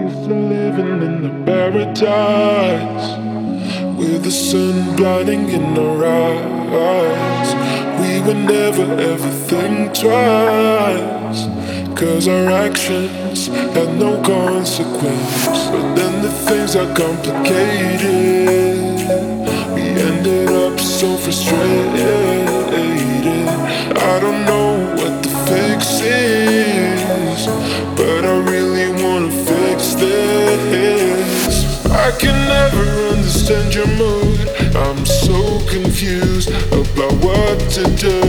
used to living in the paradise, with the sun blinding in our eyes. We would never ever think twice, 'cause our actions had no consequence. But then the things are complicated. We ended up so frustrated. I don't know what the fix is, but I really wanna fix this. I can never understand your mood. I'm so confused about what to do.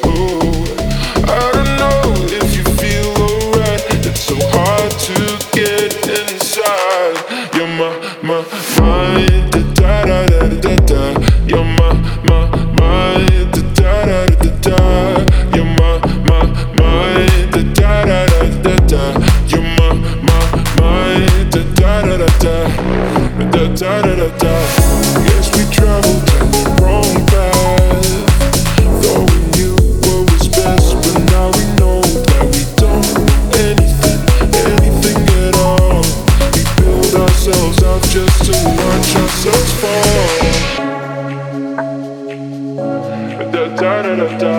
I don't know if you feel alright. It's so hard to get inside. You're my mind. Da da da da da. You're my mind. Da da da da. You're my mind. Da da da da da. You're my mind. Da da da da. Da da da da da. Yes, we traveled down the wrong path. Thought we knew what was best, but now we know that we don't know anything at all. We build ourselves up just to watch ourselves fall. Da da da da da.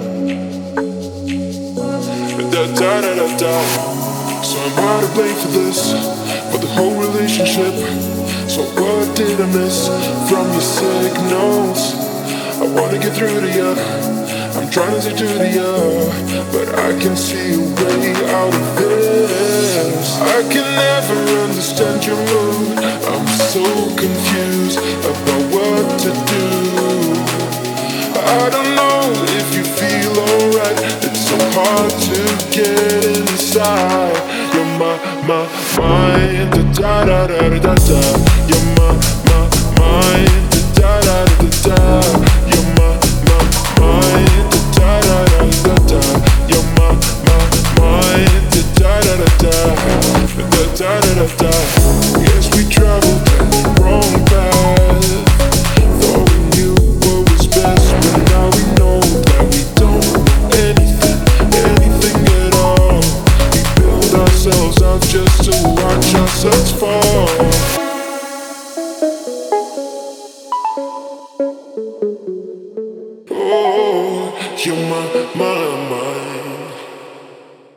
Da da da da da. So I'm hard to blame for this, for the whole relationship. So what did I miss from your signals? I wanna get through to you. I'm trying to say to you, but I can see a way out of this. I can never understand your mood. I'm so confused about what to do. I don't know if you feel alright. It's so hard to get inside. You're my mind. Da da da da da da. You're my mind. Da da da da da. You're my mind. Da da da da da. You're my mind. Da da da da. Da da da da da. Yes, we traveled down the wrong path. Thought we knew what was best, but now we know that we don't know anything at all. We build ourselves up just to watch ourselves fall.